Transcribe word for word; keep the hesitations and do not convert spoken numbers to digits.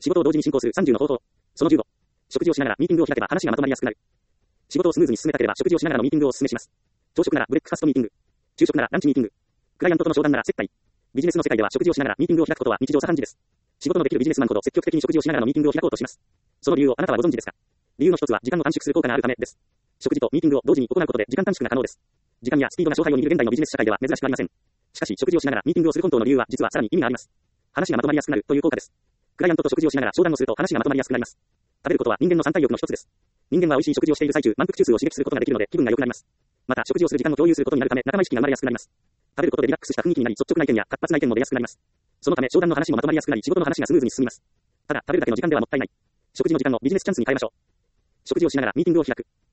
仕事を同時に進行するさんじゅうの方法。そのじゅうご。食事をしながらミーティングを開けば話がまとまりやすくなる。仕事をスムーズに進めたければ食事をしながらのミーティングをお勧めします。朝食ならブレックファストミーティング。昼食ならランチミーティング。クライアントとの商談なら接待。ビジネスの世界では食事をしながらミーティングを開くことは日常茶飯事です。仕事のできるビジネスマンほど積極的に食事をしながらのミーティングを開こうとします。その理由をあなたはご存知ですか？理由の一つは時間を短縮する効果があるためです。食事とミーティングを同時に行うことで時間短縮が可能です。時間やスピードが勝敗を握る現代のビジネス社会では珍しくありません。しかし食事をしながらミーティングをする本当の理由は実はさらに意味があります。話がまとまりやすくなるという効果です。クライアントと食事をしながら商談をすると話がまとまりやすくなります。食べることは人間の三大欲の一つです。人間は美味しい食事をしている最中、満腹中枢を刺激することができるので気分が良くなります。また食事をする時間を共有することになるため仲間意識が生まれやすくなります。食べることでリラックスした雰囲気になり率直な意見や活発な意見も出やすくなります。そのため商談の話もまとまりやすくなり仕事の話がスムーズに進みます。ただ食べるだけの時間ではもったいない。食事の時間をビジネスチャンスに変えましょう。食事をしながらミーティングを開く。